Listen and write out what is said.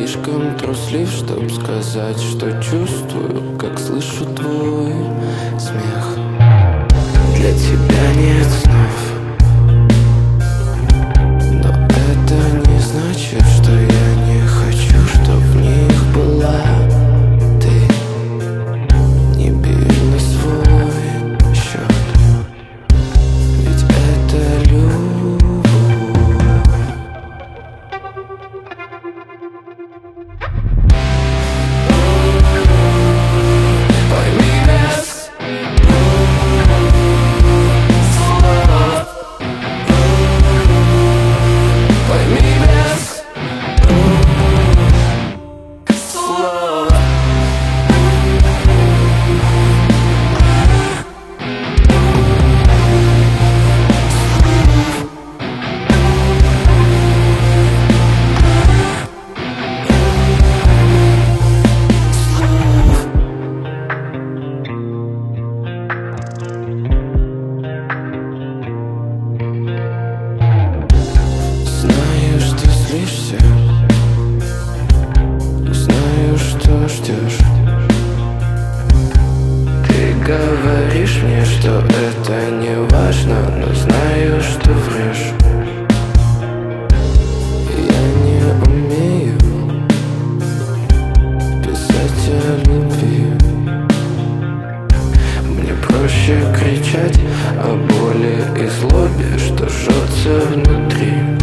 слишком труслив, чтоб сказать, что чувствую, как слышу твой смех. Для тебя нет снов, но это не значит, что я не хочу, чтоб в них была ты. Не бей на свой счет, ведь это любовь. Пойми без слов, пойми без слов. Знаю, что злишься, знаю, что ждешь. Ты говоришь мне, что это не важно, но знаю, что врешь. Я не умею писать о любви. Мне проще кричать о боли и злобе, что жжется внутри.